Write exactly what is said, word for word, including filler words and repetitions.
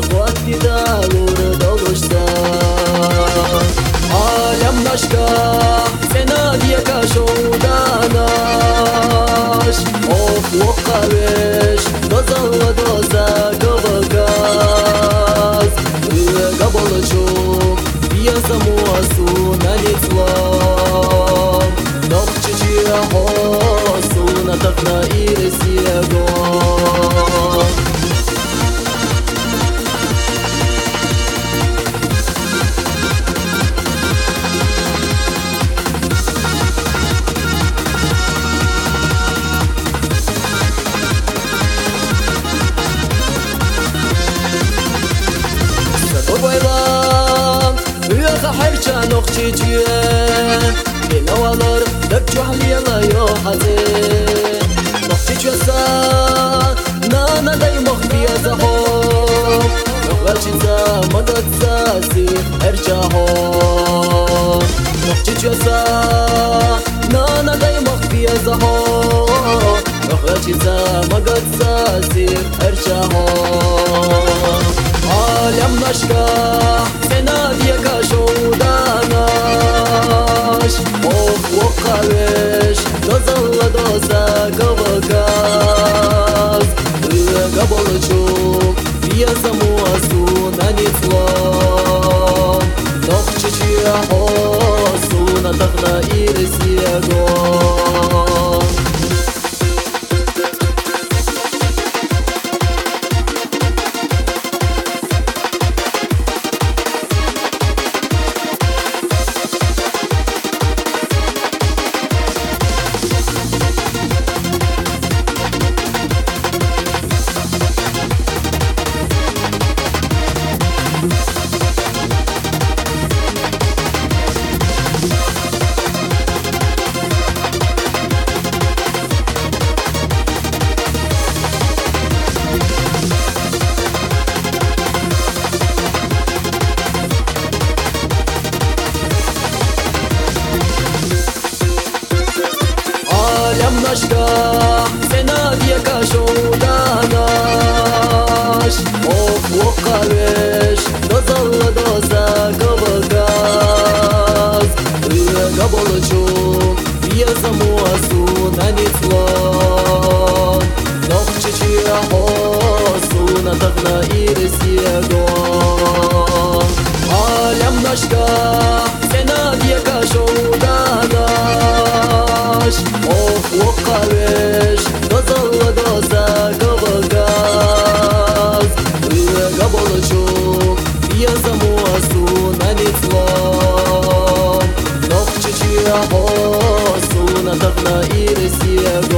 وقتی دالور دلشتا عالم نشکا سنادیه کشوداناش اوف وقاوش دزل دوزا گوگاز قبلشوف يزمو أسونا الإسلام نقشي حوصونا تقنا إيرسي أقوام حرچا نقشي جوان بنوالر دك جوحلي لا يوحزي نقشي جوسا نانا داي مخبي زهو نقشي زا مدد زاسي حرچا هو نقشي جوسا نانا داي مخبي زهو نقشي زا مدد زاسي حرچا هو عالم نشكا سنادية كشوداناش اوف وقاوش دزل دوزا قبقاز قبل تشوف يزمو أسونا الإسلام نقشي حوصونا تغنى إيرسي أقوام نشكا سنادية كشوداناش اوف وقاوش دزل دوزا قبقاز قبل تشوف يزمو أسونا الإسلام نقشي حوصونا تغنى إيرسي أقوام عالم نشكا سنادية كشوداناش اوف وقاوش دزل دوزا قبقاز قبل تشوف يزمو أسونا الإسلام نقشي حوصونا تغنى إيرسي أقوام